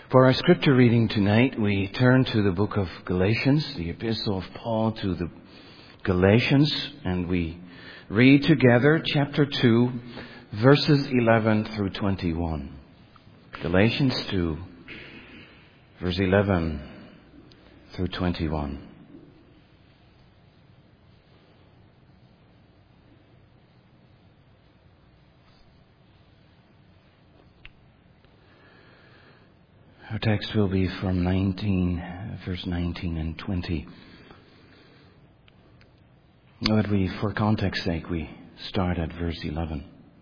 For our scripture reading tonight, we turn to the book of Galatians, the epistle of Paul to the Galatians, and we read together chapter 2, verses 11 through 21. Galatians 2, verse 11 through 21. Our text will be from verse 19 and 20. But for context sake, we start at verse 11.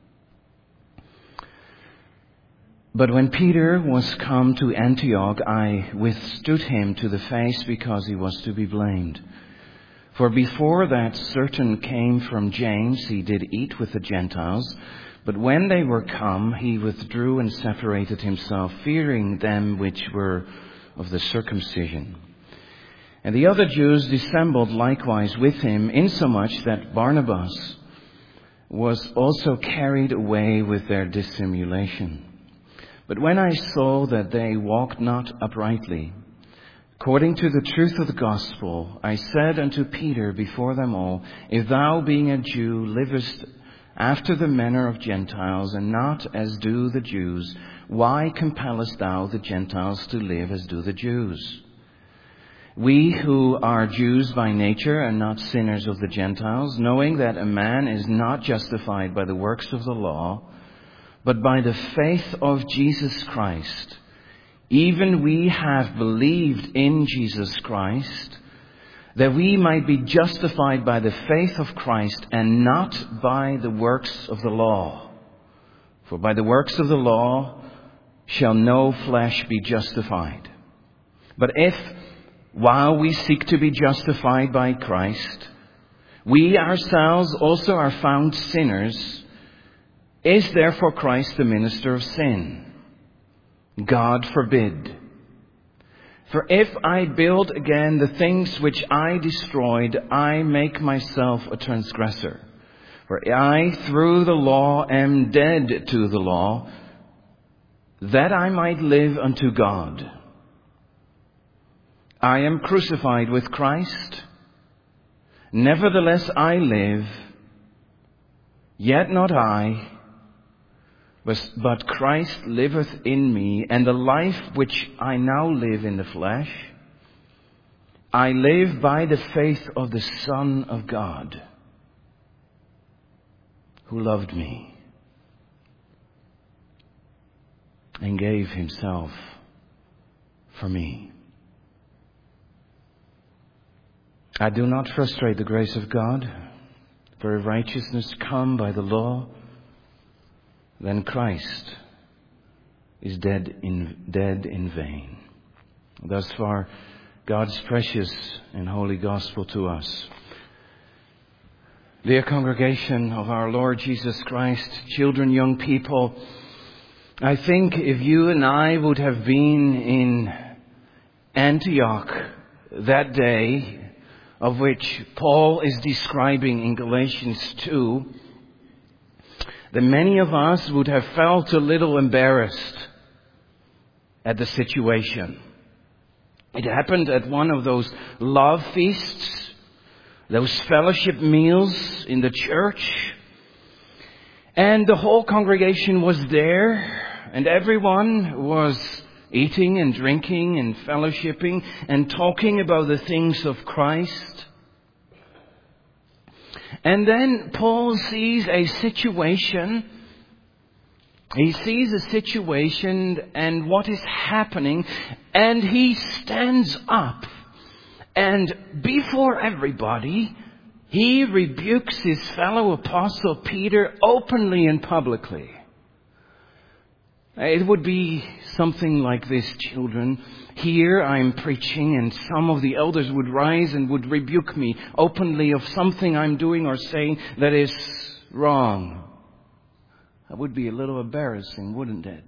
But when Peter was come to Antioch, I withstood him to the face because he was to be blamed. For before that certain came from James, he did eat with the Gentiles. But when they were come, he withdrew and separated himself, fearing them which were of the circumcision. And the other Jews dissembled likewise with him, insomuch that Barnabas was also carried away with their dissimulation. But when I saw that they walked not uprightly, according to the truth of the gospel, I said unto Peter before them all, If thou, being a Jew, livest after the manner of Gentiles, and not as do the Jews, why compellest thou the Gentiles to live as do the Jews? We who are Jews by nature and not sinners of the Gentiles, knowing that a man is not justified by the works of the law, but by the faith of Jesus Christ, even we have believed in Jesus Christ, that we might be justified by the faith of Christ and not by the works of the law. For by the works of the law shall no flesh be justified. But if, while we seek to be justified by Christ, we ourselves also are found sinners, is therefore Christ the minister of sin? God forbid. For if I build again the things which I destroyed, I make myself a transgressor. For I, through the law, am dead to the law, that I might live unto God. I am crucified with Christ. Nevertheless I live, yet not I, but Christ liveth in me, and the life which I now live in the flesh, I live by the faith of the Son of God, who loved me and gave himself for me. I do not frustrate the grace of God, for if righteousness come by the law, then Christ is dead in vain. Thus far, God's precious and holy gospel to us. Dear congregation of our Lord Jesus Christ, children, young people, I think if you and I would have been in Antioch that day, of which Paul is describing in Galatians 2, that many of us would have felt a little embarrassed at the situation. It happened at one of those love feasts, those fellowship meals in the church. And the whole congregation was there, and everyone was eating and drinking and fellowshipping and talking about the things of Christ. And then Paul sees a situation. He sees a situation and what is happening, and he stands up. And before everybody, he rebukes his fellow apostle Peter openly and publicly. It would be something like this, children. Here I'm preaching, and some of the elders would rise and would rebuke me openly of something I'm doing or saying that is wrong. That would be a little embarrassing, wouldn't it?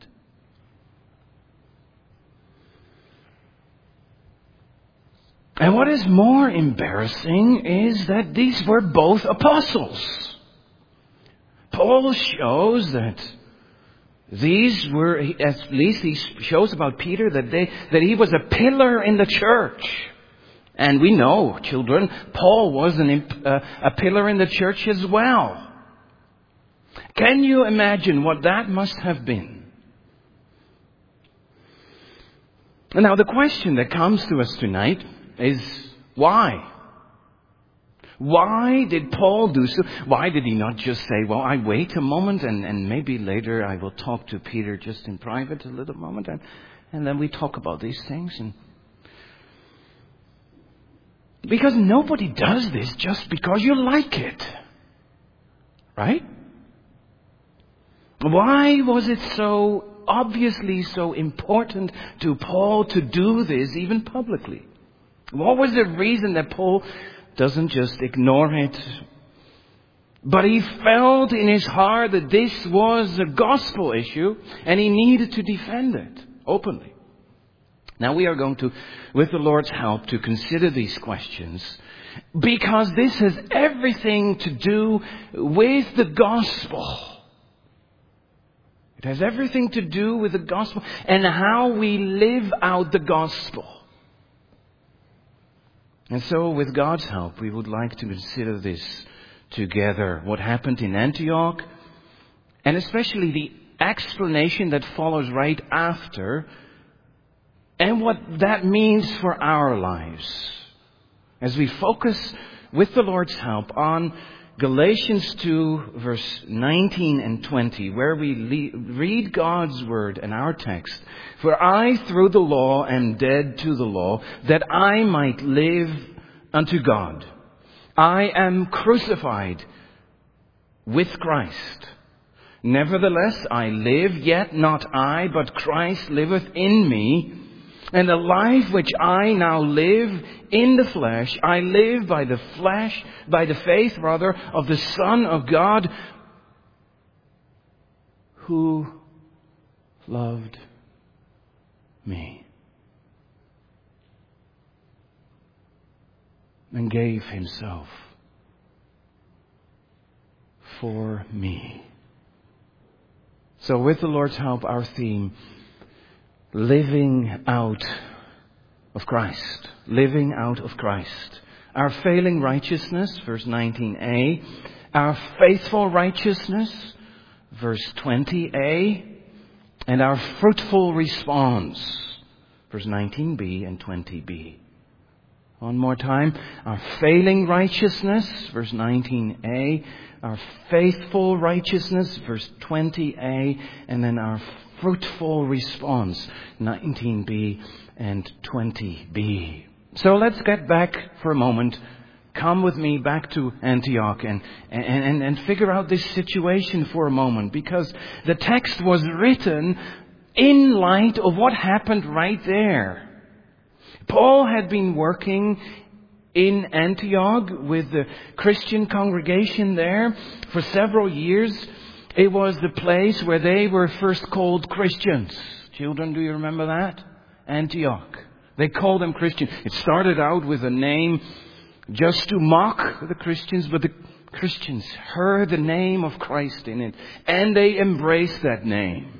And what is more embarrassing is that these were both apostles. Paul shows that These were, at least he shows about Peter that he was a pillar in the church. And we know, children, Paul was a pillar in the church as well. Can you imagine what that must have been? Now the question that comes to us tonight is why? Why did Paul do so? Why did he not just say, well, I wait a moment and maybe later I will talk to Peter just in private a little moment and then we talk about these things? Because nobody does this just because you like it. Right? Why was it so obviously so important to Paul to do this even publicly? What was the reason that Paul doesn't just ignore it, but he felt in his heart that this was a gospel issue and he needed to defend it openly? Now we are going to, with the Lord's help, to consider these questions because this has everything to do with the gospel. It has everything to do with the gospel and how we live out the gospel. And so with God's help, we would like to consider this together. What happened in Antioch, and especially the explanation that follows right after, and what that means for our lives. As we focus, with the Lord's help, on Galatians 2, verse 19 and 20, where we read God's word and our text. For I, through the law, am dead to the law, that I might live unto God. I am crucified with Christ. Nevertheless, I live, yet not I, but Christ liveth in me. And the life which I now live in the flesh, I live by the faith of the Son of God, who loved me and gave himself for me. So with the Lord's help, our theme, living out of Christ. Living out of Christ. Our failing righteousness, verse 19a. Our faithful righteousness, verse 20a. And our fruitful response, verse 19b and 20b. One more time. Our failing righteousness, verse 19a. Our faithful righteousness, verse 20a. And then our fruitful response, 19b and 20b. So let's get back for a moment. Come with me back to Antioch and figure out this situation for a moment, because the text was written in light of what happened right there. Paul had been working in Antioch with the Christian congregation there for several years. It was the place where they were first called Christians. Children, do you remember that? Antioch. They called them Christians. It started out with a name just to mock the Christians, but the Christians heard the name of Christ in it, and they embraced that name.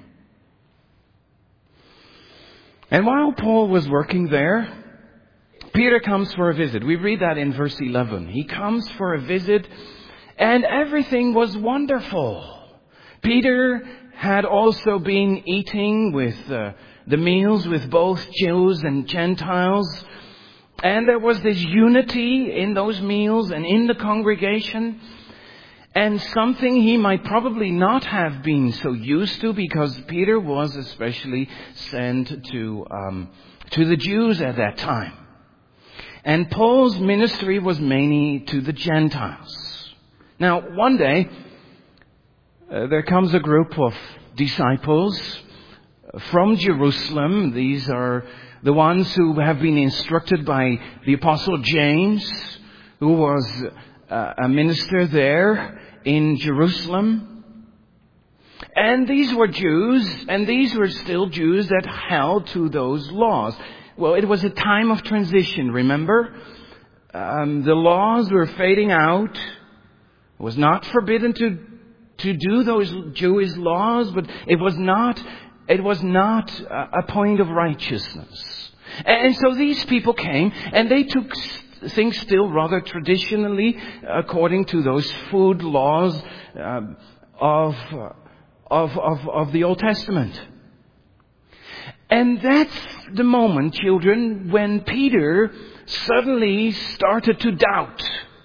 And while Paul was working there, Peter comes for a visit. We read that in verse 11. He comes for a visit, and everything was wonderful. Peter had also been eating with the meals with both Jews and Gentiles. And there was this unity in those meals and in the congregation. And something he might probably not have been so used to, because Peter was especially sent to the Jews at that time. And Paul's ministry was mainly to the Gentiles. Now, one day, there comes a group of disciples from Jerusalem. These are the ones who have been instructed by the Apostle James, who was a minister there in Jerusalem. And these were Jews, and these were still Jews that held to those laws. Well, it was a time of transition, remember? The laws were fading out. It was not forbidden to do those Jewish laws, but it was not a point of righteousness. And so these people came and they took things still rather traditionally according to those food laws of the Old Testament. And that's the moment, children, when Peter suddenly started to doubt.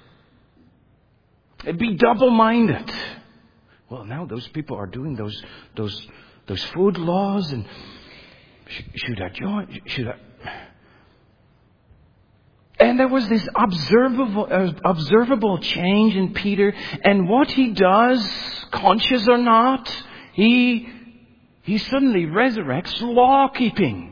Be double-minded. Well, now those people are doing those food laws, and should I join? Should I? And there was this observable change in Peter, and what he does, conscious or not, he suddenly resurrects law-keeping.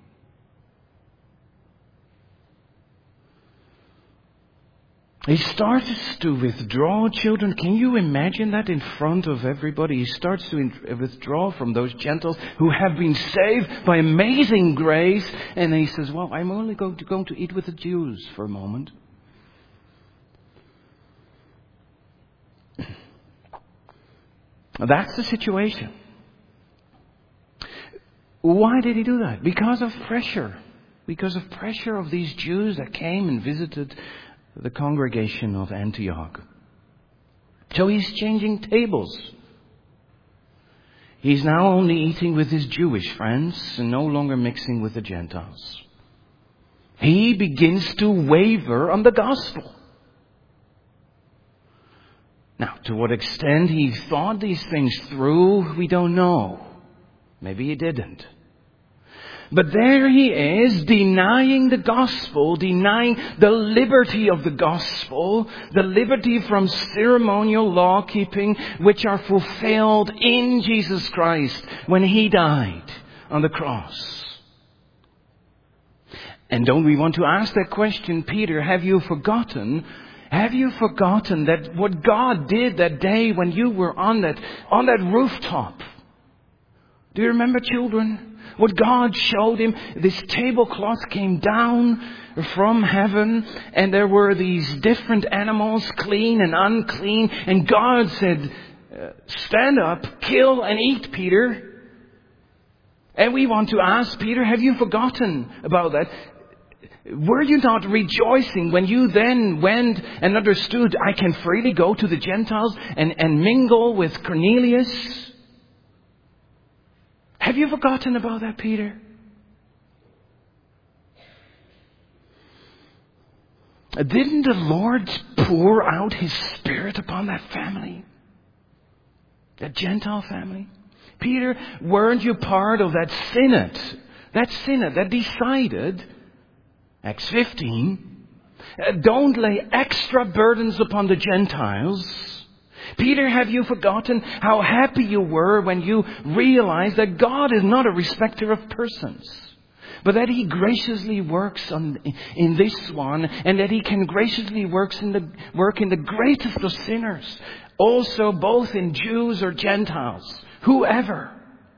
He starts to withdraw, children. Can you imagine that in front of everybody? He starts to withdraw from those Gentiles who have been saved by amazing grace. And he says, well, I'm only going to eat with the Jews for a moment. That's the situation. Why did he do that? Because of pressure. Because of pressure of these Jews that came and visited the congregation of Antioch. So he's changing tables. He's now only eating with his Jewish friends and no longer mixing with the Gentiles. He begins to waver on the gospel. Now, to what extent he thought these things through, we don't know. Maybe he didn't. But there he is, denying the gospel, denying the liberty of the gospel, the liberty from ceremonial law keeping, which are fulfilled in Jesus Christ when he died on the cross. And don't we want to ask that question, Peter, have you forgotten that what God did that day when you were on that rooftop? Do you remember, children? What God showed him, this tablecloth came down from heaven, and there were these different animals, clean and unclean, and God said, stand up, kill and eat, Peter. And we want to ask, Peter, have you forgotten about that? Were you not rejoicing when you then went and understood, I can freely go to the Gentiles and mingle with Cornelius? Have you forgotten about that, Peter? Didn't the Lord pour out His Spirit upon that family? That Gentile family? Peter, weren't you part of that synod? That synod that decided, Acts 15, don't lay extra burdens upon the Gentiles. Peter, have you forgotten how happy you were when you realized that God is not a respecter of persons, but that He graciously works in this one, and that He can graciously work in the greatest of sinners, also both in Jews or Gentiles, whoever.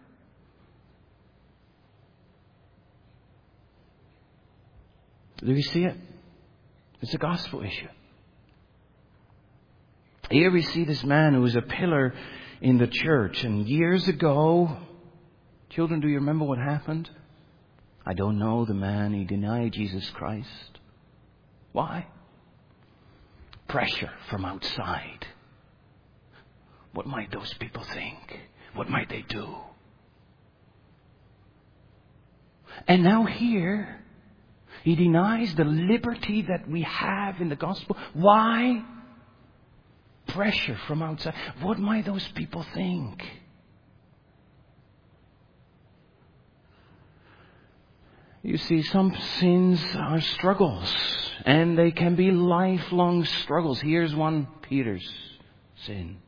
Do you see it? It's a gospel issue. Here we see this man who was a pillar in the church. And years ago, children, do you remember what happened? I don't know the man. He denied Jesus Christ. Why? Pressure from outside. What might those people think? What might they do? And now here, he denies the liberty that we have in the gospel. Why? Pressure from outside. What might those people think? You see, some sins are struggles, and they can be lifelong struggles. Here's one, Peter's sin.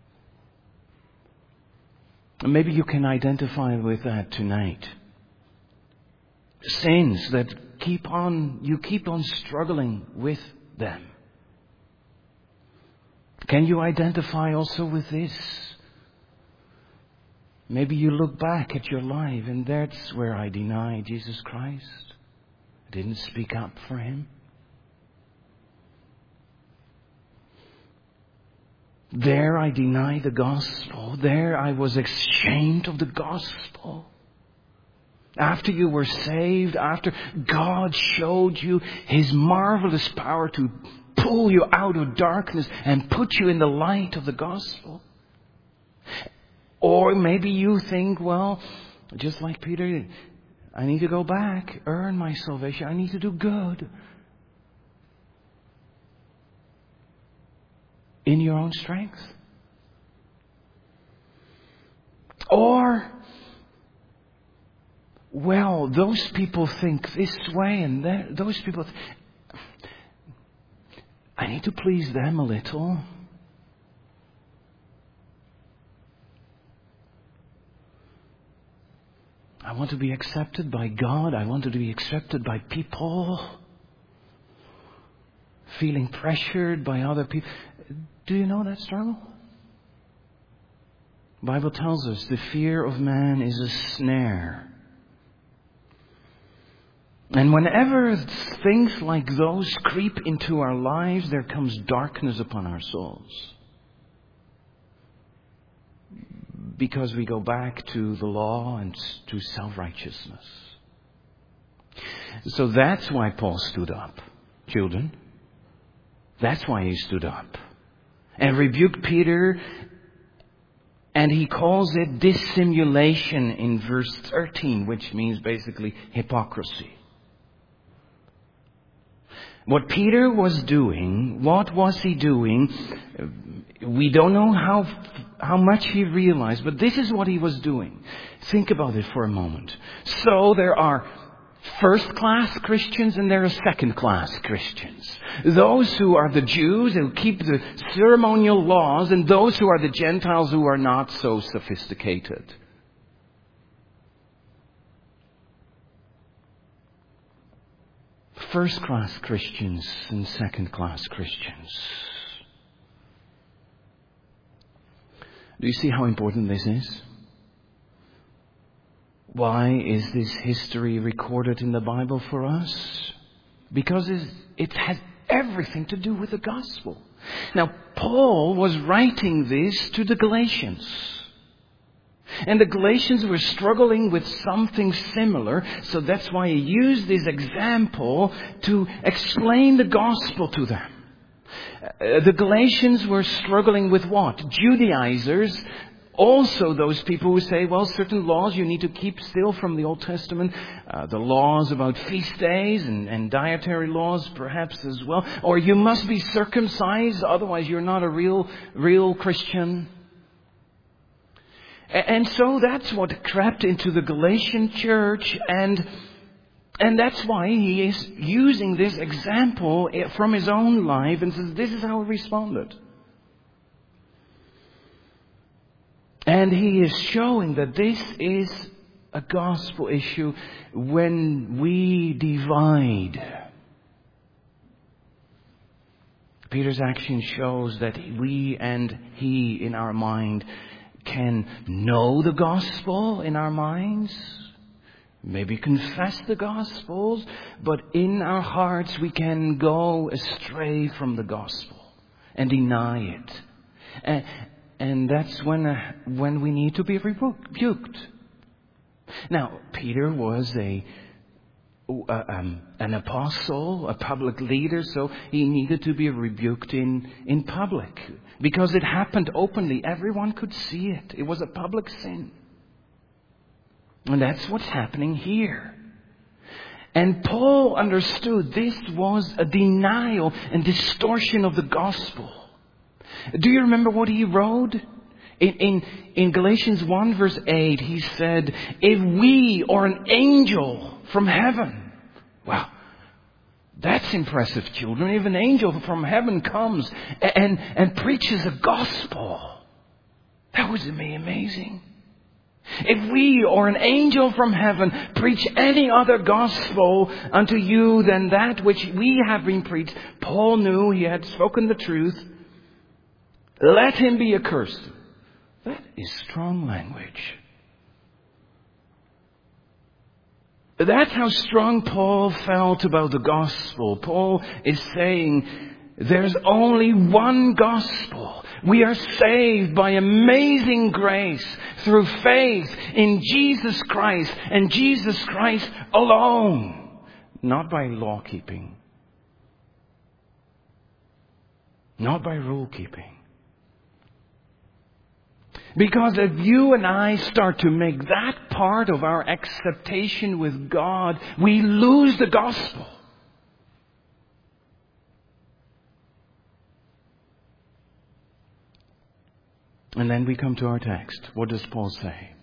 And maybe you can identify with that tonight. Sins that you keep on struggling with them. Can you identify also with this? Maybe you look back at your life and that's where I denied Jesus Christ. I didn't speak up for Him. There I denied the gospel. There I was ashamed of the gospel. After you were saved, after God showed you His marvelous power to pull you out of darkness and put you in the light of the gospel. Or maybe you think, well, just like Peter, I need to go back, earn my salvation. I need to do good. In your own strength. Or, well, those people think this way and that. Those people, I need to please them a little. I want to be accepted by God. I want to be accepted by people. Feeling pressured by other people. Do you know that struggle? The Bible tells us the fear of man is a snare. And whenever things like those creep into our lives, there comes darkness upon our souls. Because we go back to the law and to self-righteousness. So that's why Paul stood up, children. That's why he stood up and rebuked Peter, and he calls it dissimulation in verse 13, which means basically hypocrisy. What Peter was doing, what was he doing? We don't know how much he realized, but this is what he was doing. Think about it for a moment. So there are first-class Christians and there are second-class Christians. Those who are the Jews who keep the ceremonial laws, and those who are the Gentiles who are not so sophisticated. First-class Christians and second-class Christians. Do you see how important this is? Why is this history recorded in the Bible for us? Because it has everything to do with the gospel. Now, Paul was writing this to the Galatians. And the Galatians were struggling with something similar, so that's why he used this example to explain the gospel to them. The Galatians were struggling with what? Judaizers. Also those people who say, well, certain laws you need to keep still from the Old Testament. The laws about feast days and dietary laws perhaps as well. Or you must be circumcised, otherwise you're not a real Christian. And so that's what crept into the Galatian church, and that's why he is using this example from his own life and says this is how he responded. And he is showing that this is a gospel issue when we divide. Peter's action shows that we and he in our mind can know the gospel in our minds, maybe confess the gospels, but in our hearts we can go astray from the gospel and deny it. And that's when we need to be rebuked. Now, Peter was an apostle, a public leader, so he needed to be rebuked in public. Because it happened openly. Everyone could see it. It was a public sin. And that's what's happening here. And Paul understood this was a denial and distortion of the gospel. Do you remember what he wrote? In Galatians 1 verse 8, he said, if we or an angel from heaven. Wow, that's impressive, children. If an angel from heaven comes and preaches a gospel, that would be amazing. If we or an angel from heaven preach any other gospel unto you than that which we have been preached, Paul knew he had spoken the truth. Let him be accursed. That is strong language. That's how strong Paul felt about the gospel. Paul is saying, There's only one gospel. We are saved by amazing grace through faith in Jesus Christ and Jesus Christ alone, not by law keeping, not by rule keeping. Because if you and I start to make that part of our acceptation with God, we lose the gospel. And then we come to our text. What does Paul say?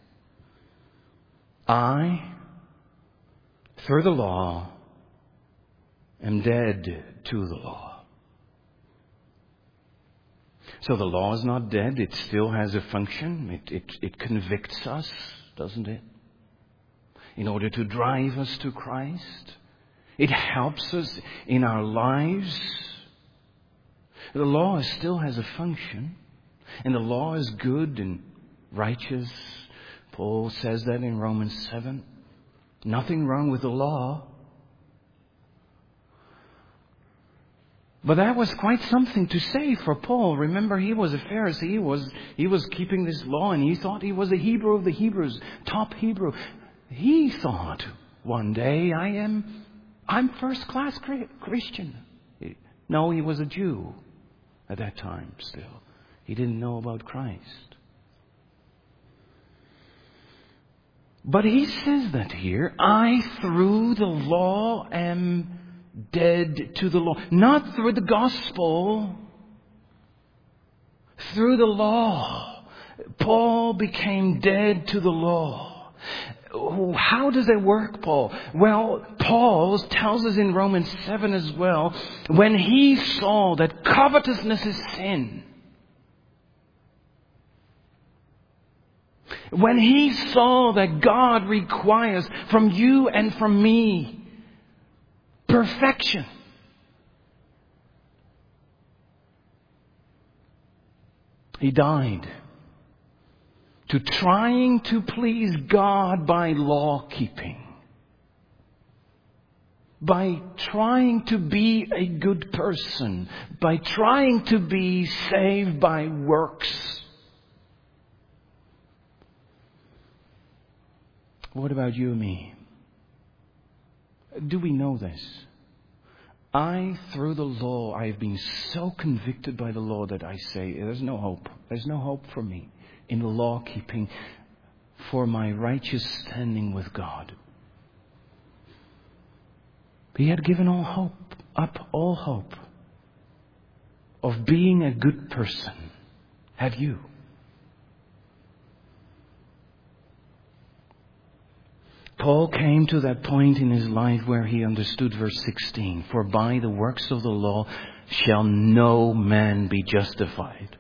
I, through the law, am dead to the law. So the law is not dead. It still has a function. It convicts us, doesn't it? In order to drive us to Christ. It helps us in our lives. The law still has a function. And the law is good and righteous. Paul says that in Romans 7. Nothing wrong with the law. But that was quite something to say for Paul. Remember, he was a Pharisee. He was keeping this law, and he thought he was a Hebrew of the Hebrews, top Hebrew. He thought one day, I'm first-class Christian. No, he was a Jew at that time still. He didn't know about Christ. But he says that here, I through the law am dead to the law. Not through the gospel. Through the law. Paul became dead to the law. How does it work, Paul? Well, Paul tells us in Romans 7 as well, when he saw that covetousness is sin, when he saw that God requires from you and from me perfection, he died to trying to please God by law keeping, by trying to be a good person, by trying to be saved by works. What about you and me? Do we know this? Through the law, I have been so convicted by the law that I say, there's no hope. There's no hope for me in the law keeping for my righteous standing with God. He had given all hope of being a good person. Have you? Paul came to that point in his life where he understood verse 16. For by the works of the law shall no man be justified.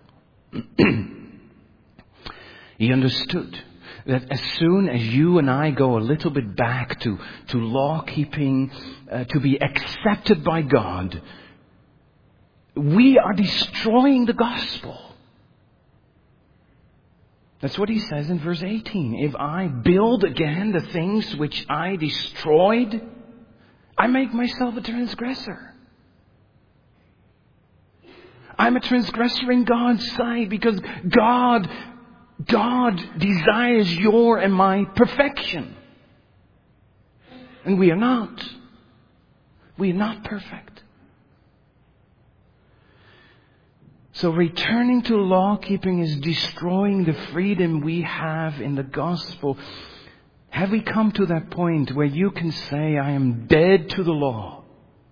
He understood that as soon as you and I go a little bit back to law keeping, to be accepted by God, we are destroying the gospel. That's what he says in verse 18. If I build again the things which I destroyed, I make myself a transgressor. I'm a transgressor in God's sight because God desires your and my perfection. And we are not. We are not perfect. So returning to law keeping is destroying the freedom we have in the gospel. Have we come to that point where you can say, I am dead to the law?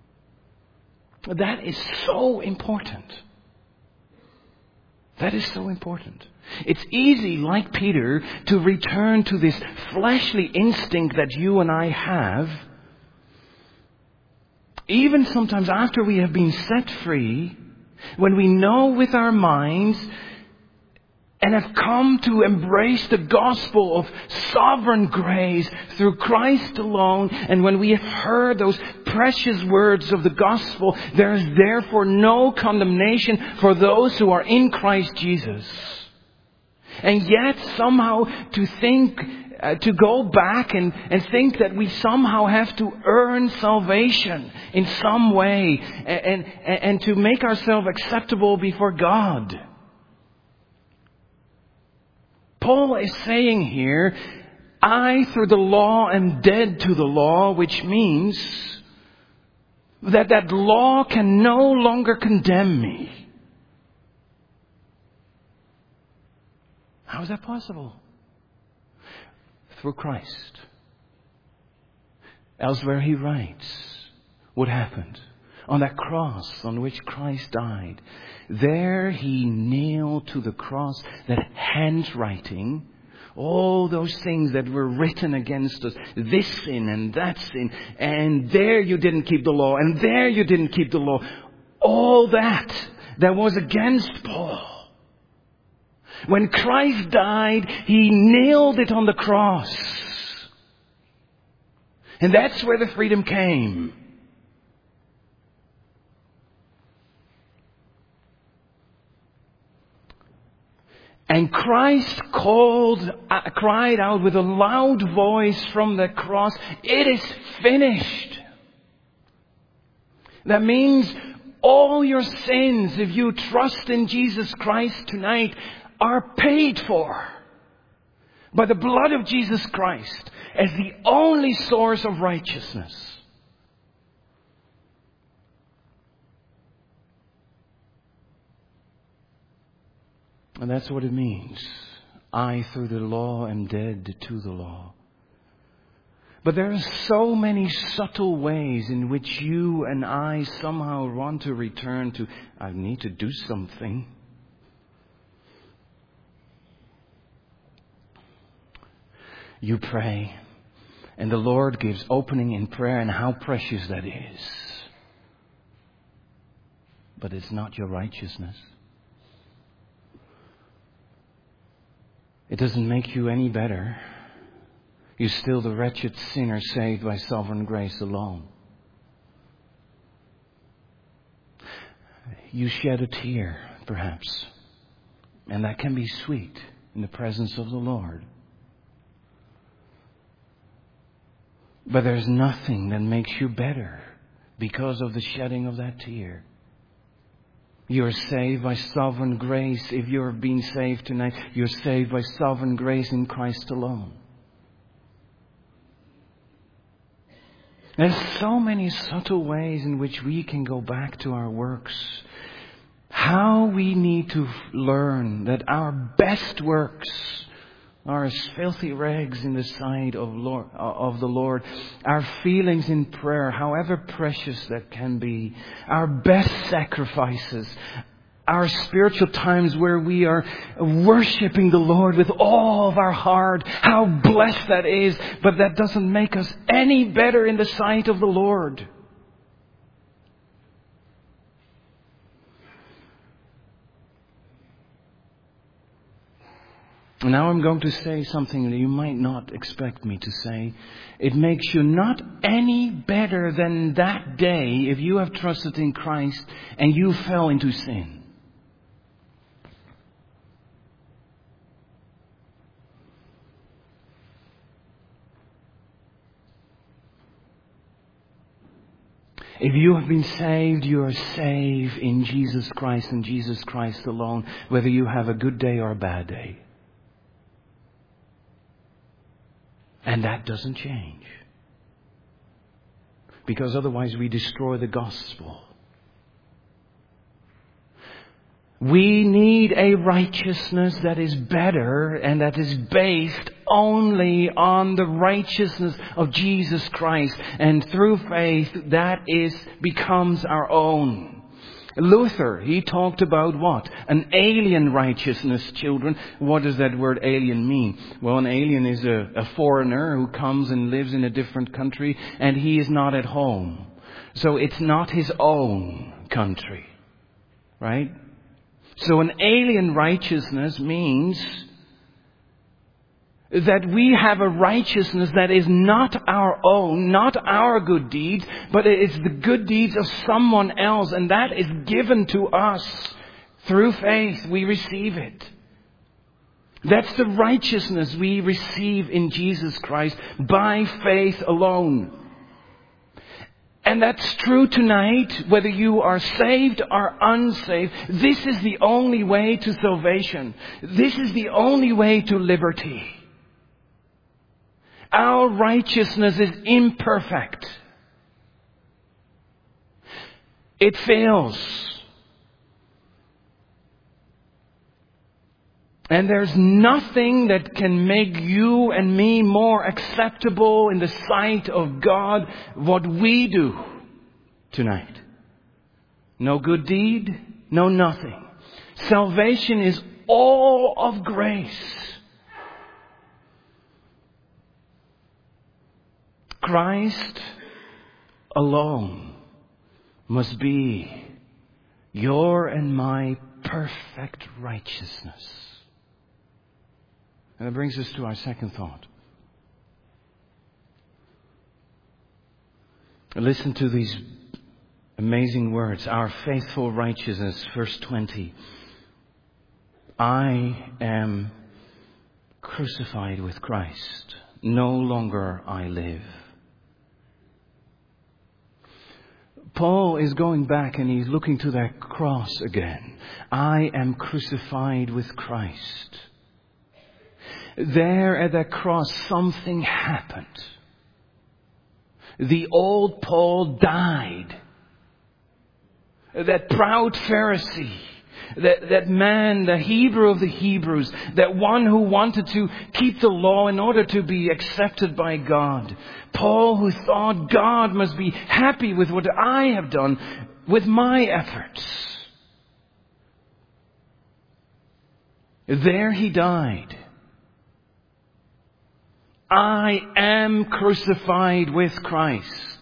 That is so important. That is so important. It's easy, like Peter, to return to this fleshly instinct that you and I have. Even sometimes after we have been set free, when we know with our minds and have come to embrace the gospel of sovereign grace through Christ alone, and when we have heard those precious words of the gospel, there is therefore no condemnation for those who are in Christ Jesus. And yet somehow to think to go back and think that we somehow have to earn salvation in some way and to make ourselves acceptable before God. Paul is saying here, I through the law am dead to the law, which means that law can no longer condemn me. How is that possible? Through Christ. Elsewhere he writes what happened on that cross on which Christ died. There he nailed to the cross that handwriting, all those things that were written against us, this sin and that sin, and there you didn't keep the law, and there you didn't keep the law. All that was against Paul. When Christ died, he nailed it on the cross. And that's where the freedom came. And Christ cried out with a loud voice from the cross, it is finished. That means all your sins, if you trust in Jesus Christ tonight, are paid for by the blood of Jesus Christ as the only source of righteousness. And that's what it means. I through the law am dead to the law. But there are so many subtle ways in which you and I somehow want to return to, I need to do something. You pray, and the Lord gives opening in prayer, and how precious that is. But it's not your righteousness. It doesn't make you any better. You're still the wretched sinner saved by sovereign grace alone. You shed a tear, perhaps, and that can be sweet in the presence of the Lord. But there's nothing that makes you better because of the shedding of that tear. You're saved by sovereign grace. If you're being saved tonight, you're saved by sovereign grace in Christ alone. There's so many subtle ways in which we can go back to our works. How we need to learn that our best works are as filthy rags in the sight of the Lord. Our feelings in prayer, however precious that can be. Our best sacrifices. Our spiritual times where we are worshipping the Lord with all of our heart. How blessed that is. But that doesn't make us any better in the sight of the Lord. Now I'm going to say something that you might not expect me to say. It makes you not any better than that day if you have trusted in Christ and you fell into sin. If you have been saved, you are saved in Jesus Christ and Jesus Christ alone, whether you have a good day or a bad day. And that doesn't change. Because otherwise we destroy the gospel. We need a righteousness that is better and that is based only on the righteousness of Jesus Christ. And through faith, that becomes our own. Luther, he talked about what? An alien righteousness, children. What does that word alien mean? Well, an alien is a foreigner who comes and lives in a different country and he is not at home. So it's not his own country. Right? So an alien righteousness means that we have a righteousness that is not our own, not our good deeds, but it is the good deeds of someone else, and that is given to us through faith. We receive it. That's the righteousness we receive in Jesus Christ by faith alone. And that's true tonight, whether you are saved or unsaved. This is the only way to salvation. This is the only way to liberty. Our righteousness is imperfect. It fails. And there's nothing that can make you and me more acceptable in the sight of God what we do tonight. No good deed, no nothing. Salvation is all of grace. Christ alone must be your and my perfect righteousness. And that brings us to our second thought. Listen to these amazing words. Our faithful righteousness, verse 20. I am crucified with Christ. No longer I live. Paul is going back and he's looking to that cross again. I am crucified with Christ. There at that cross, something happened. The old Paul died. That proud Pharisee, that man, the Hebrew of the Hebrews, that one who wanted to keep the law in order to be accepted by God. Paul who thought God must be happy with what I have done, with my efforts. There he died. I am crucified with Christ.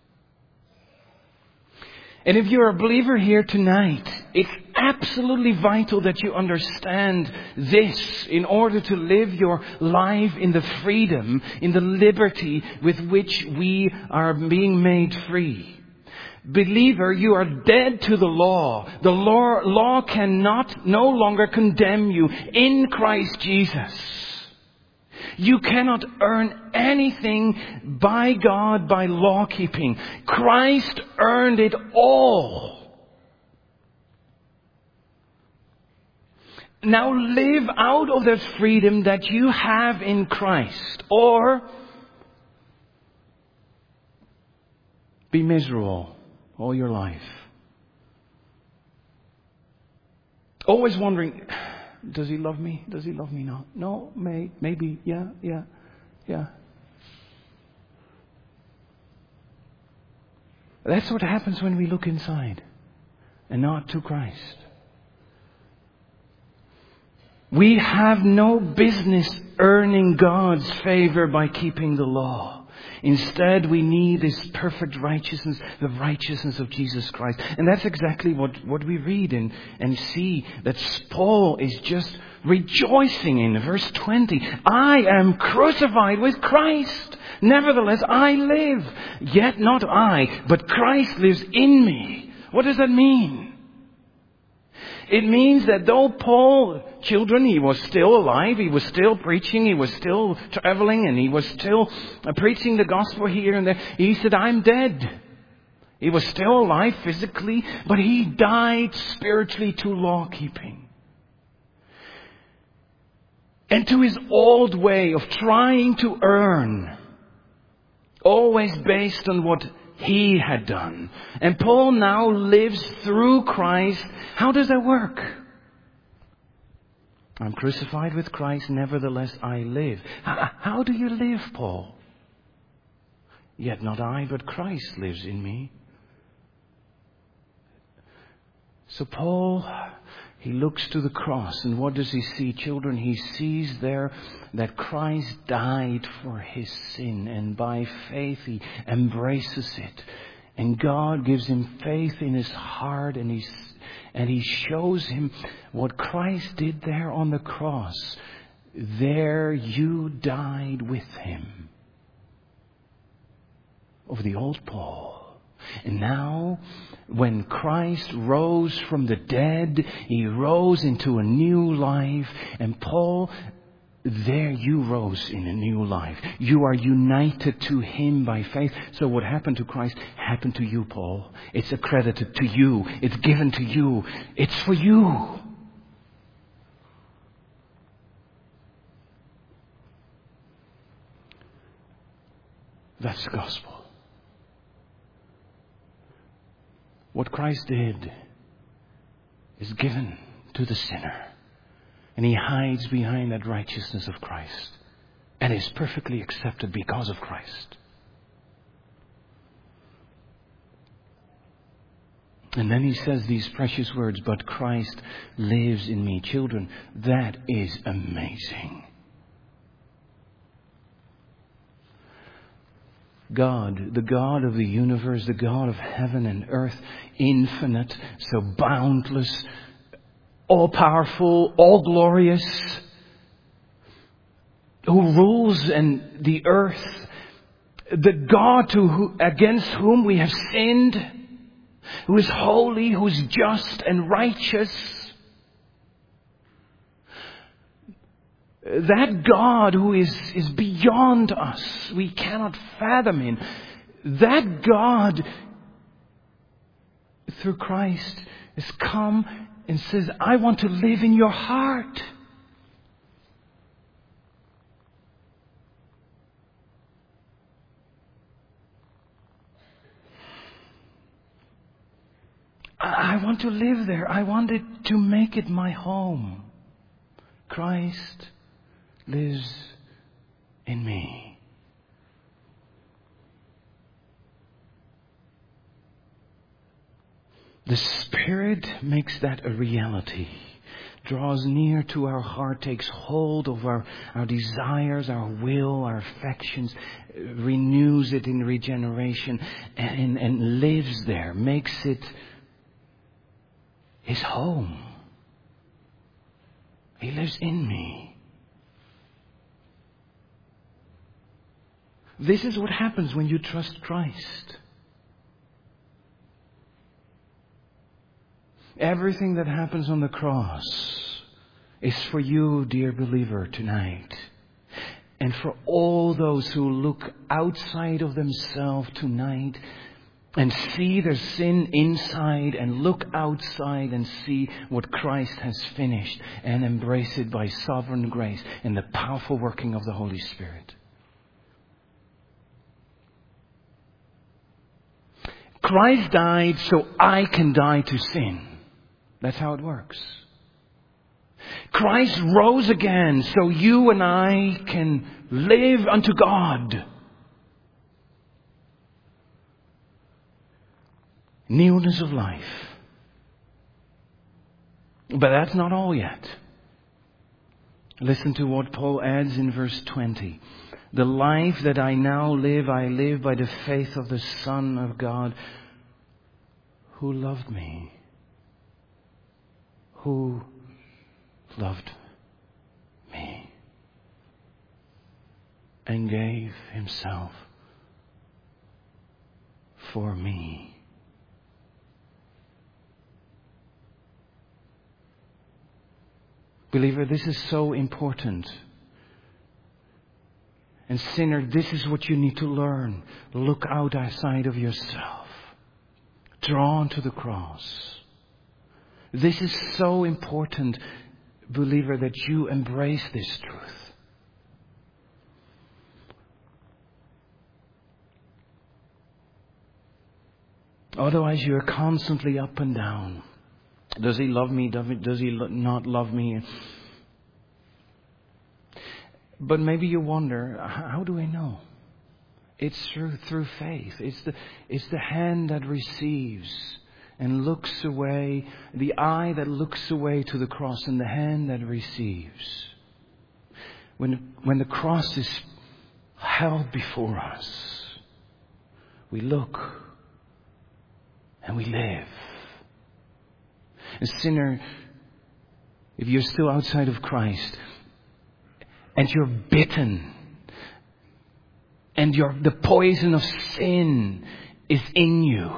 And if you're a believer here tonight, it's absolutely vital that you understand this in order to live your life in the freedom, in the liberty with which we are being made free. Believer, you are dead to the law. The law cannot no longer condemn you in Christ Jesus. You cannot earn anything by God by law keeping. Christ earned it all. Now live out of that freedom that you have in Christ, or be miserable all your life. Always wondering, does he love me? Does he love me not? No, maybe, yeah. That's what happens when we look inside and not to Christ. We have no business earning God's favor by keeping the law. Instead, we need this perfect righteousness, the righteousness of Jesus Christ. And that's exactly what we read and see that Paul is just rejoicing in. Verse 20, I am crucified with Christ. Nevertheless, I live. Yet not I, but Christ lives in me. What does that mean? It means that though Paul, children, he was still alive, he was still preaching, he was still traveling, and he was still preaching the gospel here and there. He said, I'm dead. He was still alive physically, but he died spiritually to law keeping. And to his old way of trying to earn, always based on what he had done. And Paul now lives through Christ. How does that work? I'm crucified with Christ, nevertheless I live. How do you live, Paul? Yet not I, but Christ lives in me. So Paul, he looks to the cross, and what does he see, children? He sees there that Christ died for his sin, and by faith he embraces it. And God gives him faith in his heart, and he shows him what Christ did there on the cross. There you died with him. Of the old Paul. And now, when Christ rose from the dead, he rose into a new life. And Paul there you rose in a new life. You are united to Him by faith. So what happened to Christ happened to you, Paul. It's accredited to you. It's given to you. It's for you. That's the gospel. What Christ did is given to the sinner. And he hides behind that righteousness of Christ. And is perfectly accepted because of Christ. And then he says these precious words, but Christ lives in me. Children, that is amazing. God, the God of the universe, the God of heaven and earth, infinite, so boundless, all-powerful, all-glorious, who rules in the earth, the God against whom we have sinned, who is holy, who is just and righteous. That God who is beyond us, we cannot fathom Him. That God, through Christ, has come and says, I want to live in your heart. I want to live there. I want to make it my home. Christ lives in me. The Spirit makes that a reality. Draws near to our heart, takes hold of our desires, our will, our affections, renews it in regeneration, and lives there, makes it His home. He lives in me. This is what happens when you trust Christ. Everything that happens on the cross is for you, dear believer, tonight. And for all those who look outside of themselves tonight and see their sin inside and look outside and see what Christ has finished and embrace it by sovereign grace and the powerful working of the Holy Spirit. Christ died so I can die to sin. That's how it works. Christ rose again so you and I can live unto God. Newness of life. But that's not all yet. Listen to what Paul adds in verse 20. The life that I now live, I live by the faith of the Son of God who loved me. Who loved me and gave Himself for me. Believer, this is so important. And sinner, this is what you need to learn. Look outside of yourself. Drawn to the cross. This is so important, believer, that you embrace this truth. Otherwise, you're constantly up and down. Does He love me? Does He not love me? But maybe you wonder, how do I know? It's through faith. It's the hand that receives and looks away, the eye that looks away to the cross, and the hand that receives. When the cross is held before us, we look and we live. And sinner, if you're still outside of Christ and you're bitten and the poison of sin is in you,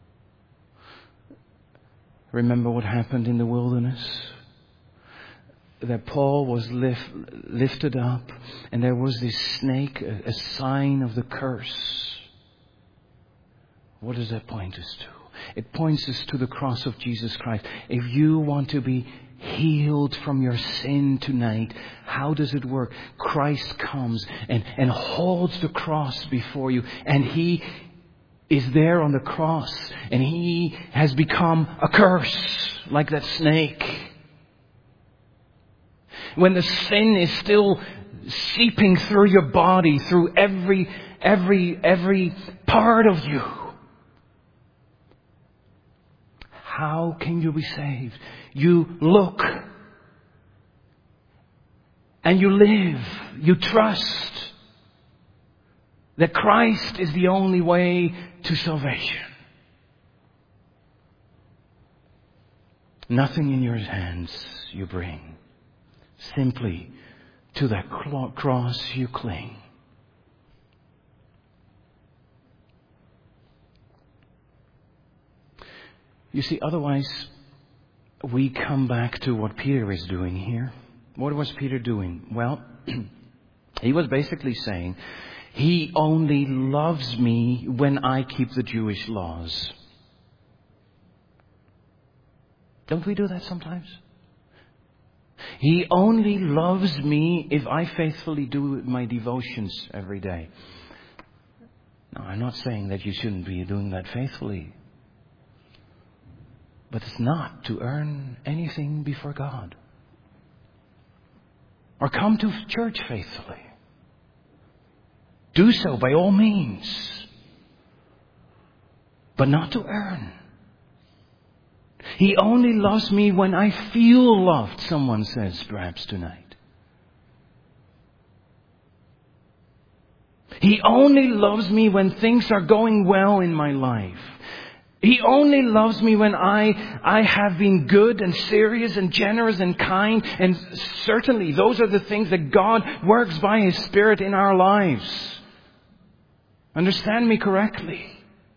remember what happened in the wilderness? that Paul was lifted up, and there was this snake, a sign of the curse. What does that point us to? It points us to the cross of Jesus Christ. If you want to be healed from your sin tonight, how does it work? Christ comes and holds the cross before you, and He is there on the cross, and He has become a curse, like that snake. When the sin is still seeping through your body, through every part of you, how can you be saved? You look and you live, you trust that Christ is the only way to salvation. Nothing in your hands you bring. Simply to that cross you cling. You see, otherwise we come back to what Peter is doing here. What was Peter doing? Well, he was basically saying, He only loves me when I keep the Jewish laws. Don't we do that sometimes? He only loves me if I faithfully do my devotions every day. Now, I'm not saying that you shouldn't be doing that faithfully. But it's not to earn anything before God. Or come to church faithfully. Do so by all means. But not to earn. He only loves me when I feel loved, someone says perhaps tonight. He only loves me when things are going well in my life. He only loves me when I have been good and serious and generous and kind. And certainly those are the things that God works by His Spirit in our lives. Understand me correctly.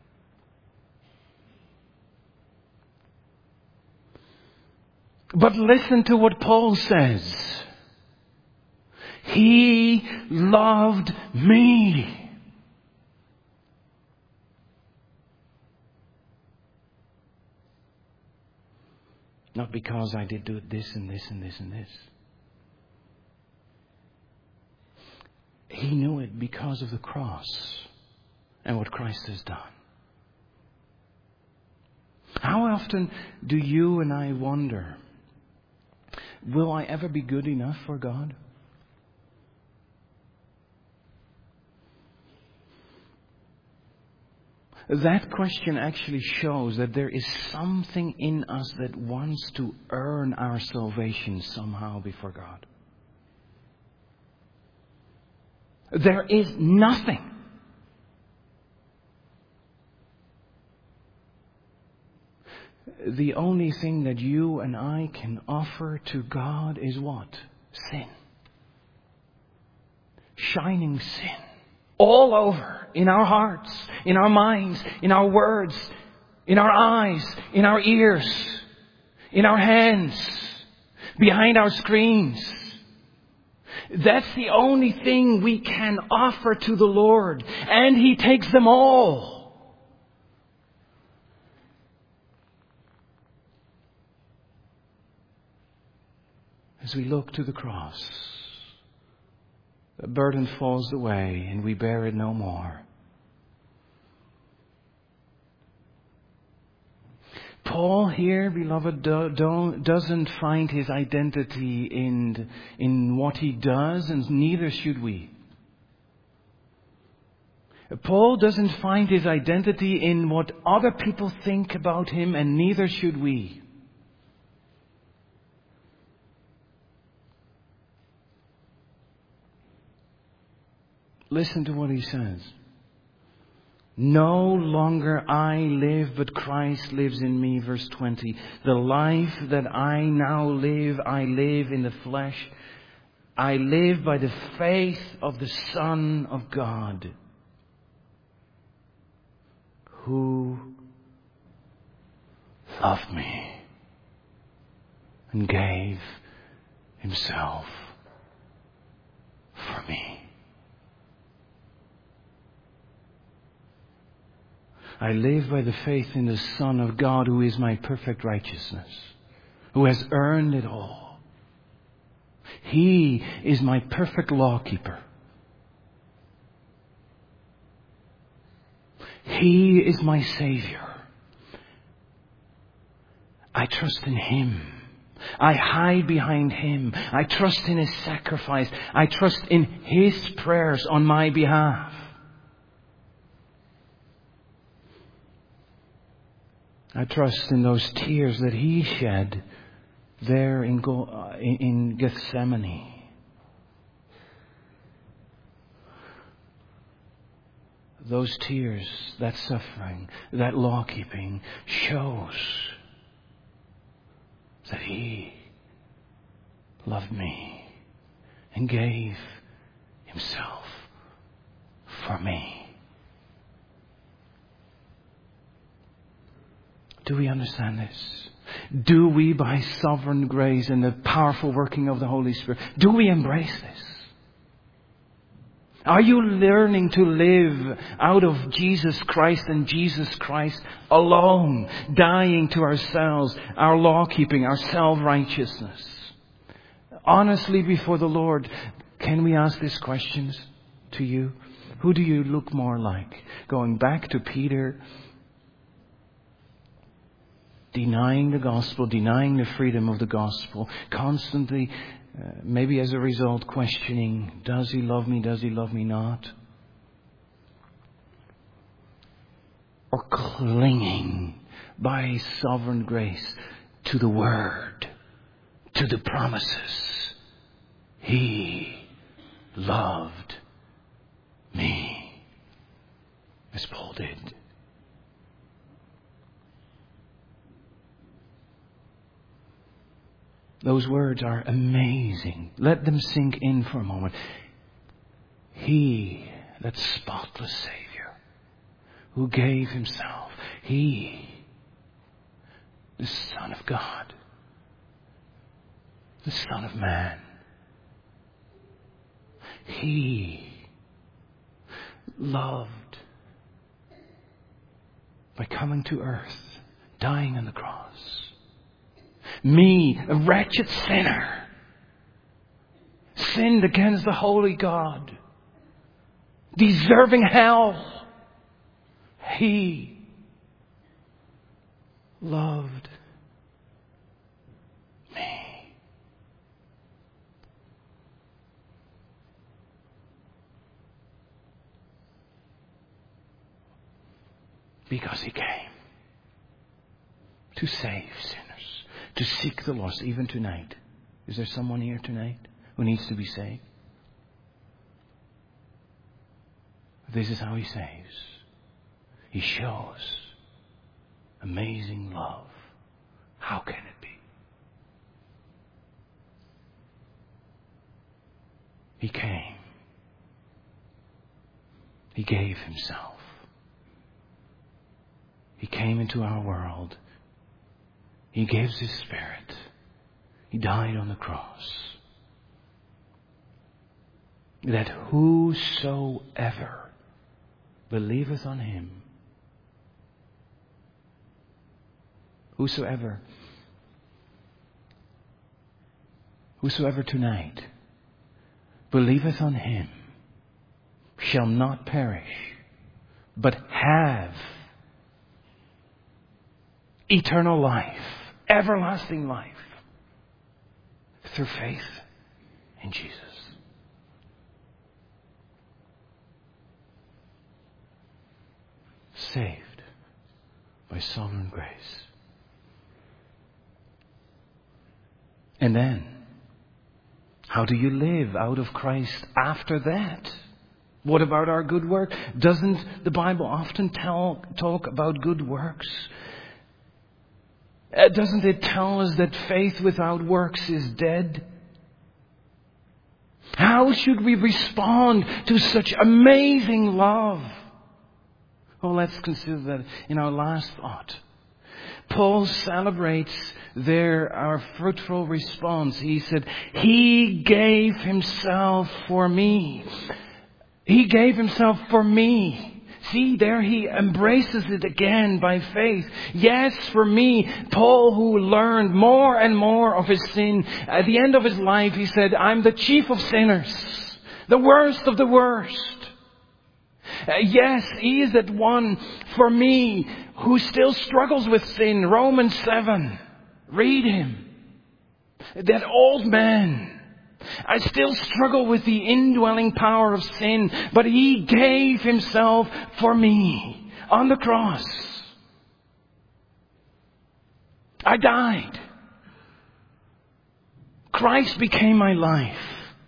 But listen to what Paul says. He loved me. Not because I did do this and this and this and this. He knew it because of the cross and what Christ has done. How often do you and I wonder, will I ever be good enough for God? That question actually shows that there is something in us that wants to earn our salvation somehow before God. There is nothing. The only thing that you and I can offer to God is what? Sin. Shining sin. All over, in our hearts, in our minds, in our words, in our eyes, in our ears, in our hands, behind our screens. That's the only thing we can offer to the Lord. And He takes them all. As we look to the cross, the burden falls away and we bear it no more. Paul here, beloved, doesn't find his identity in what he does, and neither should we. Paul doesn't find his identity in what other people think about him, and neither should we. Listen to what he says. No longer I live, but Christ lives in me. Verse 20. The life that I now live, I live in the flesh. I live by the faith of the Son of God, who loved me and gave Himself for me. I live by the faith in the Son of God, who is my perfect righteousness, who has earned it all. He is my perfect lawkeeper. He is my Savior. I trust in Him. I hide behind Him. I trust in His sacrifice. I trust in His prayers on my behalf. I trust in those tears that He shed there in Gethsemane. Those tears, that suffering, that law-keeping shows that He loved me and gave Himself for me. Do we understand this? Do we, by sovereign grace and the powerful working of the Holy Spirit, do we embrace this? Are you learning to live out of Jesus Christ and Jesus Christ alone, dying to ourselves, our law-keeping, our self-righteousness? Honestly before the Lord, can we ask these questions to you? Who do you look more like? Going back to Peter, denying the gospel, denying the freedom of the gospel, constantly, maybe as a result, questioning, does He love me, does He love me not? Or clinging by His sovereign grace to the Word, to the promises. He loved me, as Paul did. Those words are amazing. Let them sink in for a moment. He, that spotless Savior, who gave Himself. He, the Son of God, the Son of Man. He loved by coming to earth, dying on the cross. Me, a wretched sinner, sinned against the holy God, deserving hell. He loved me. Because He came to save sinners. To seek the lost, even tonight. Is there someone here tonight who needs to be saved? This is how He saves. He shows amazing love. How can it be? He came. He gave Himself. He came into our world. He gives His Spirit. He died on the cross. That whosoever believeth on Him, whosoever tonight believeth on Him shall not perish, but have eternal life. Everlasting life through faith in Jesus. Saved by sovereign grace. And then, how do you live out of Christ after that? What about our good work? Doesn't the Bible often talk about good works? Doesn't it tell us that faith without works is dead? How should we respond to such amazing love? Well, let's consider that in our last thought. Paul celebrates there our fruitful response. He said, He gave Himself for me. He gave Himself for me. See, there he embraces it again by faith. Yes, for me, Paul, who learned more and more of his sin, at the end of his life, he said, I'm the chief of sinners, the worst of the worst. Yes, he is that one for me who still struggles with sin. Romans 7. Read him. That old man. I still struggle with the indwelling power of sin, but He gave Himself for me on the cross. I died. Christ became my life.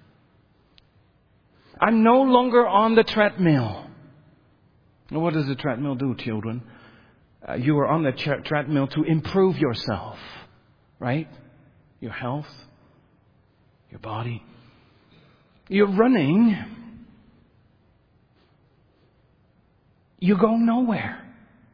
I'm no longer on the treadmill. What does the treadmill do, children? You are on the treadmill to improve yourself, right? Your health. Your body. You're running. You go nowhere.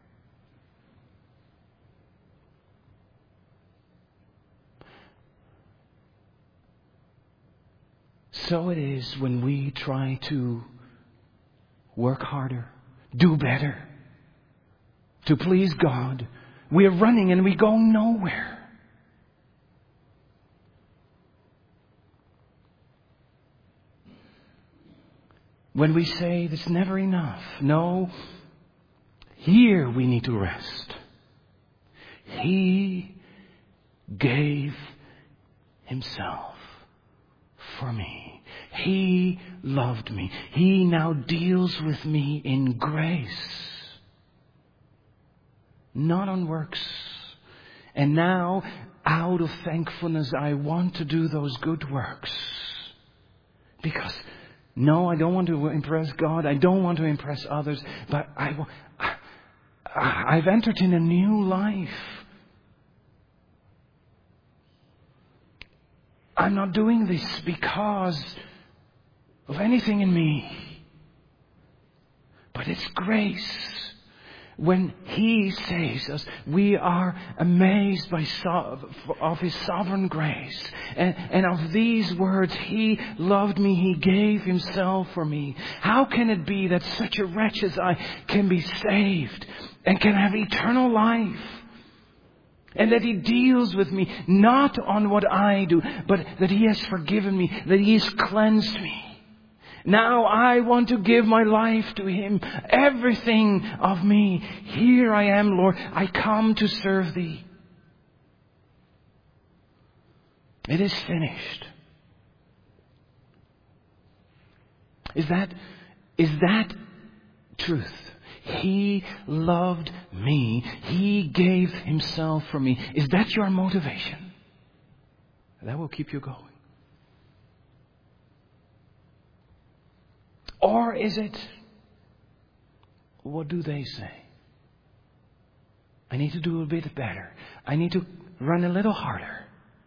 So it is when we try to work harder, do better, to please God. We're running and we go nowhere. When we say it's never enough. No, here we need to rest. He gave Himself for me. He loved me. He now deals with me in grace. Not on works. And now, out of thankfulness, I want to do those good works. Because no, I don't want to impress God. I don't want to impress others. But I've entered in a new life. I'm not doing this because of anything in me. But it's grace. When He saves us, we are amazed of His sovereign grace. And of these words, He loved me, He gave Himself for me. How can it be that such a wretch as I can be saved and can have eternal life? And that He deals with me not on what I do, but that He has forgiven me, that He has cleansed me. Now I want to give my life to Him. Everything of me. Here I am, Lord. I come to serve Thee. It is finished. Is that truth? He loved me. He gave Himself for me. Is that your motivation? That will keep you going. Or is it, what do they say? I need to do a bit better. I need to run a little harder.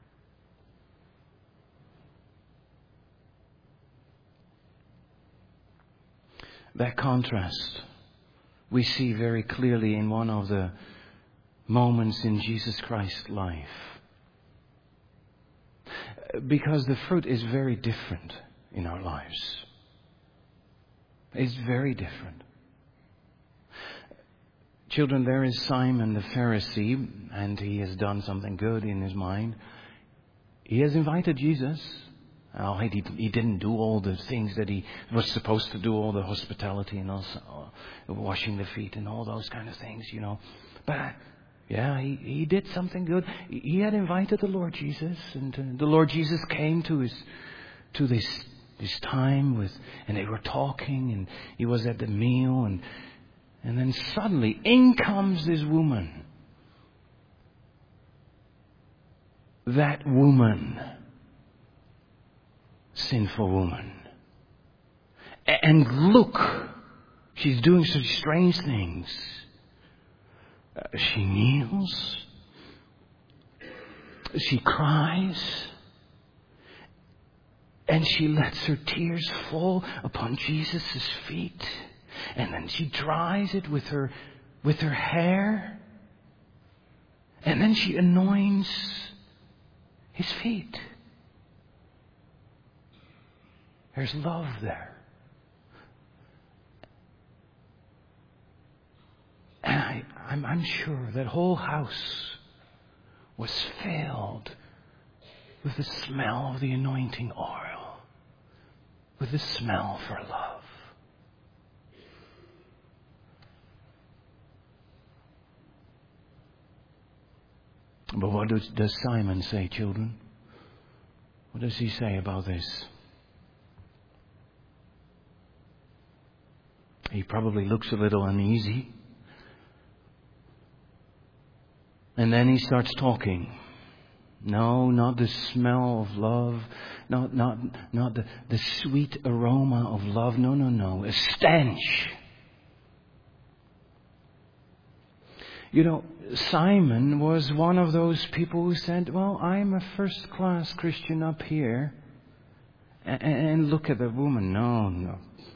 That contrast we see very clearly in one of the moments in Jesus Christ's life. Because the fruit is very different in our lives. It's very different. Children, there is Simon the Pharisee, and he has done something good in his mind. He has invited Jesus. Oh, he didn't do all the things that he was supposed to do, all the hospitality and also washing the feet and all those kind of things, you know. But yeah, he did something good. He had invited the Lord Jesus, and the Lord Jesus came to this time with, and they were talking, and he was at the meal, and then suddenly in comes this woman. That woman. Sinful woman. And look, she's doing such strange things. She kneels. She cries. And she lets her tears fall upon Jesus' feet. And then she dries it with her hair. And then she anoints his feet. There's love there. And I'm sure that whole house was filled with the smell of the anointing oil, with the smell for love. But what does Simon say, children? What does he say about this? He probably looks a little uneasy. And then he starts talking. No, not the smell of love. Not the sweet aroma of love. No. A stench. You know, Simon was one of those people who said, well, I'm a first-class Christian up here. And look at the woman. No.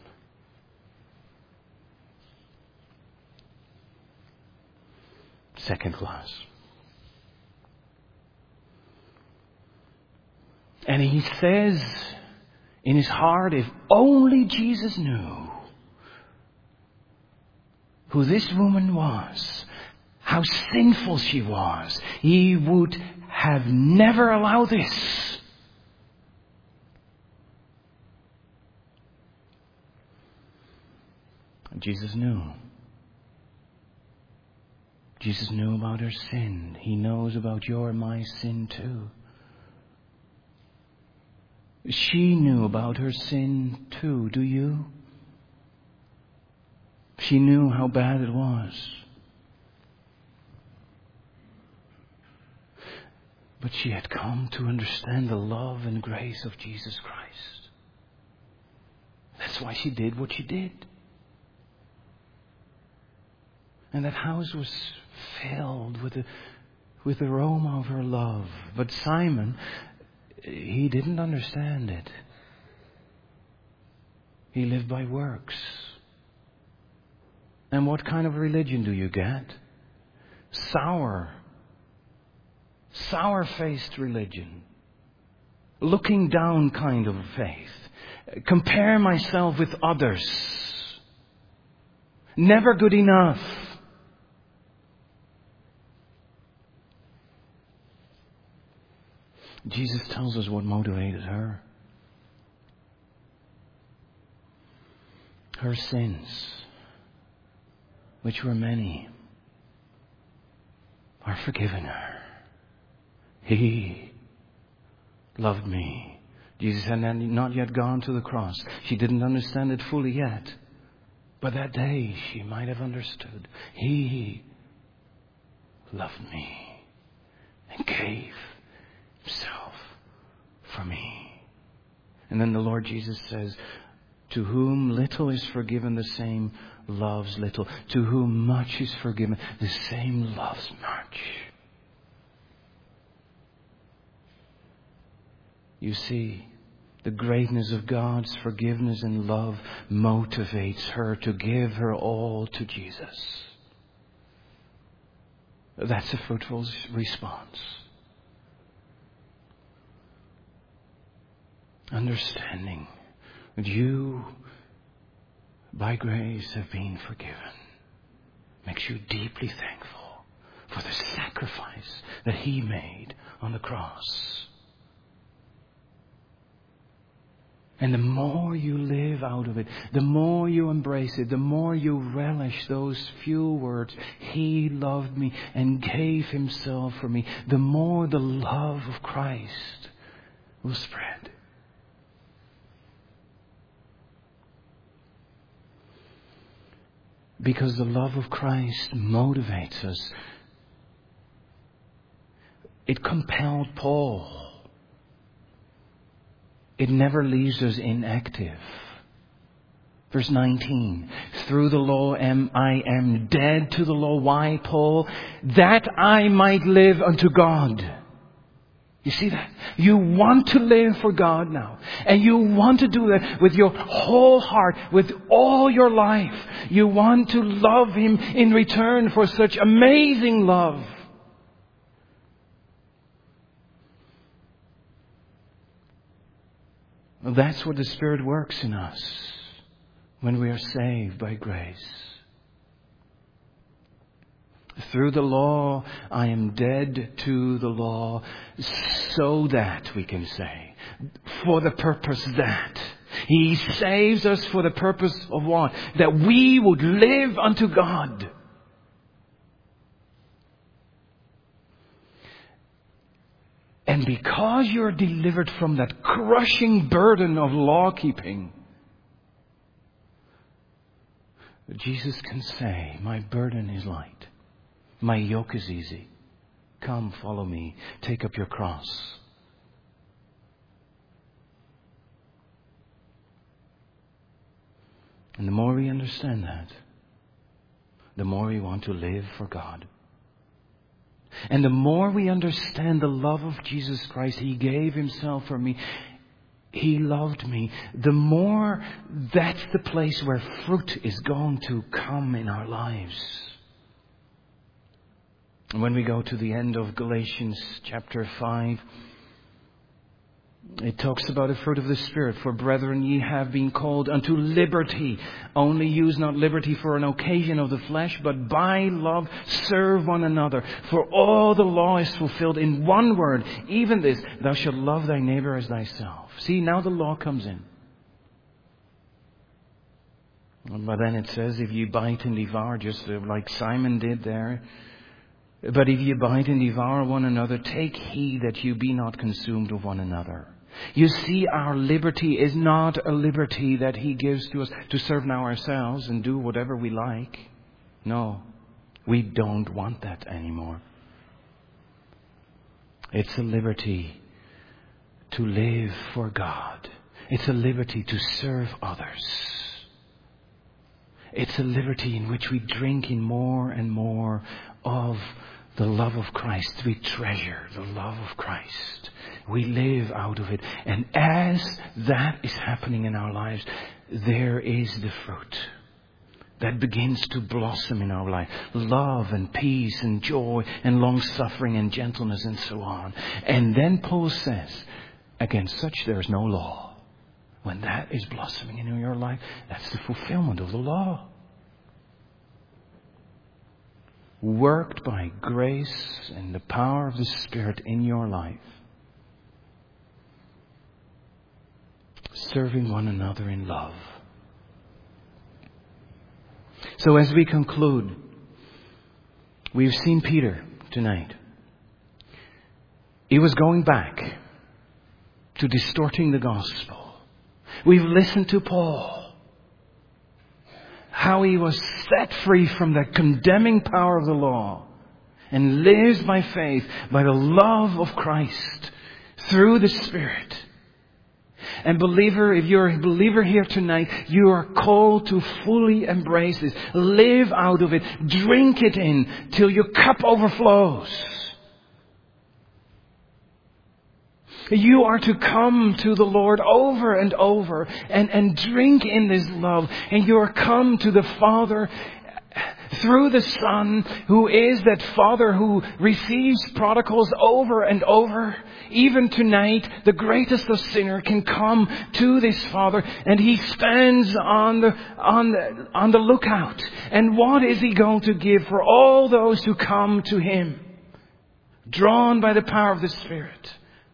Second class. And he says in his heart, if only Jesus knew who this woman was, how sinful she was, he would have never allowed this. Jesus knew. Jesus knew about her sin. He knows about your and my sin too. She knew about her sin too, do you? She knew how bad it was. But she had come to understand the love and grace of Jesus Christ. That's why she did what she did. And that house was filled with the aroma of her love. But Simon, he didn't understand it. He lived by works. And what religion do you get? Sour-faced religion. Looking down kind of faith. Compare myself with others. Never good enough. Jesus tells us what motivated her. Her sins, which were many, are forgiven her. He loved me. Jesus had not yet gone to the cross. She didn't understand it fully yet. But that day she might have understood. He loved me and gave Himself for me. And then the Lord Jesus says, to whom little is forgiven, the same loves little. To whom much is forgiven, the same loves much. You see, the greatness of God's forgiveness and love motivates her to give her all to Jesus. That's a fruitful response. Understanding that you, by grace, have been forgiven makes you deeply thankful for the sacrifice that He made on the cross. And the more you live out of it, the more you embrace it, the more you relish those few words, He loved me and gave Himself for me, the more the love of Christ will spread. Because the love of Christ motivates us. It compelled Paul. It never leaves us inactive. Verse 19. Through the law I am dead to the law. Why, Paul? That I might live unto God. You see that? You want to live for God now. And you want to do that with your whole heart, with all your life. You want to love Him in return for such amazing love. That's what the Spirit works in us when we are saved by grace. Through the law, I am dead to the law, so that, we can say, for the purpose that. He saves us for the purpose of what? That we would live unto God. And because you're delivered from that crushing burden of law keeping, Jesus can say, my burden is light. My yoke is easy. Come, follow me. Take up your cross. And the more we understand that, the more we want to live for God. And the more we understand the love of Jesus Christ, He gave Himself for me. He loved me. The more that's the place where fruit is going to come in our lives. And when we go to the end of Galatians chapter 5, it talks about the fruit of the Spirit. For brethren, ye have been called unto liberty. Only use not liberty for an occasion of the flesh, but by love serve one another. For all the law is fulfilled in one word, even this, thou shalt love thy neighbor as thyself. See, now the law comes in. But then it says, if ye bite and devour, just like Simon did there. But if ye bite and devour one another, take heed that you be not consumed of one another. You see, our liberty is not a liberty that He gives to us to serve now ourselves and do whatever we like. No, we don't want that anymore. It's a liberty to live for God. It's a liberty to serve others. It's a liberty in which we drink in more and more of the love of Christ. We treasure the love of Christ. We live out of it. And as that is happening in our lives, there is the fruit that begins to blossom in our life. Love and peace and joy and long-suffering and gentleness and so on. And then Paul says, against such there is no law. When that is blossoming in your life, that's the fulfillment of the law. Worked by grace and the power of the Spirit in your life. Serving one another in love. So as we conclude, we've seen Peter tonight. He was going back to distorting the gospel. We've listened to Paul. How he was set free from the condemning power of the law and lives by faith, by the love of Christ through the Spirit. And believer, if you're a believer here tonight, you are called to fully embrace this. Live out of it. Drink it in till your cup overflows. You are to come to the Lord over and over and drink in this love. And you are come to the Father through the Son, who is that Father who receives prodigals over and over. Even tonight, the greatest of sinners can come to this Father, and He stands on the lookout. And what is He going to give for all those who come to Him, drawn by the power of the Spirit?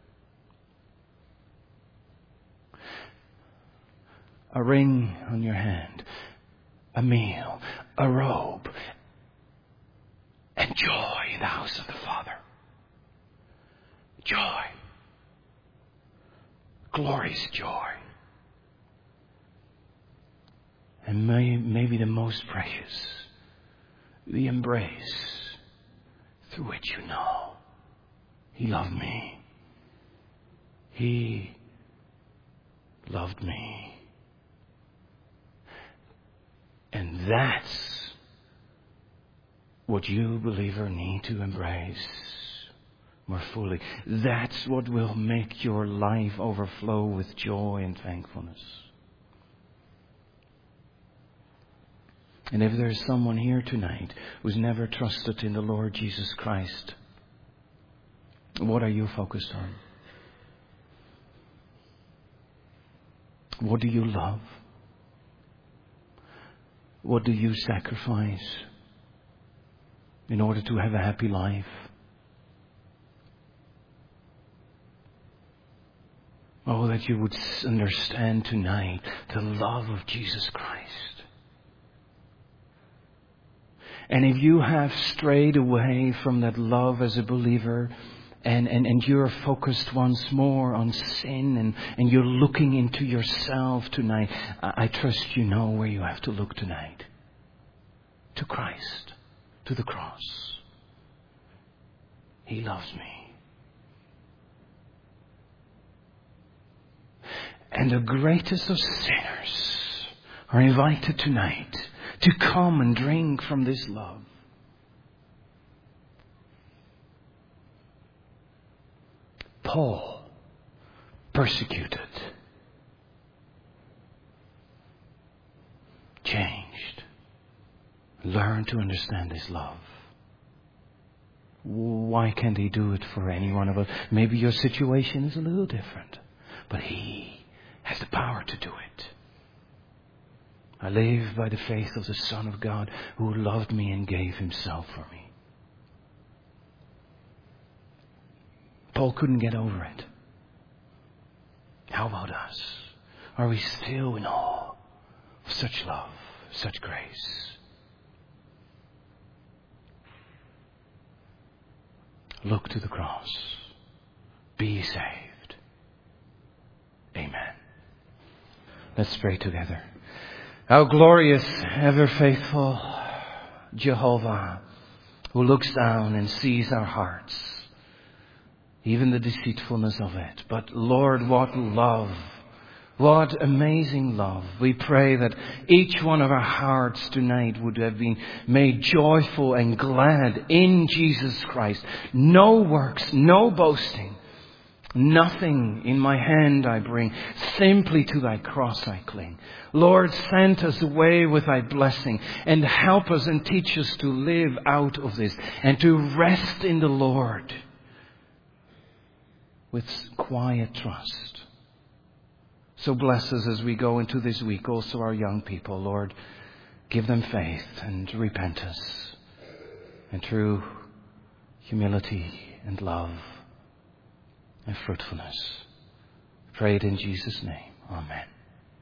A ring on your hand, a meal, a robe, and joy in the house of the Father. Joy. Glorious joy. And maybe the most precious, the embrace through which you know He loved me. He loved me. And that's what you, believer, need to embrace more fully. That's what will make your life overflow with joy and thankfulness. And if there is someone here tonight who's never trusted in the Lord Jesus Christ, what are you focused on? What do you love? What do you sacrifice in order to have a happy life? Oh, that you would understand tonight the love of Jesus Christ. And if you have strayed away from that love as a believer, and you're focused once more on sin, and you're looking into yourself tonight, I trust you know where you have to look tonight. To Christ, to the cross. He loves me. And the greatest of sinners are invited tonight to come and drink from this love. Paul, persecuted, changed, learned to understand His love. Why can't He do it for any one of us? Maybe your situation is a little different, but He has the power to do it. I live by the faith of the Son of God who loved me and gave Himself for me. Paul couldn't get over it. How about us? Are we still in awe of such love, such grace? Look to the cross. Be saved. Amen. Let's pray together. How glorious, ever faithful Jehovah, who looks down and sees our hearts, even the deceitfulness of it. But Lord, what love, what amazing love. We pray that each one of our hearts tonight would have been made joyful and glad in Jesus Christ. No works, no boasting. Nothing in my hand I bring, simply to Thy cross I cling. Lord, send us away with Thy blessing and help us and teach us to live out of this and to rest in the Lord with quiet trust. So bless us as we go into this week, also our young people. Lord, give them faith and repentance, and true humility and love and fruitfulness. Pray it in Jesus' name. Amen.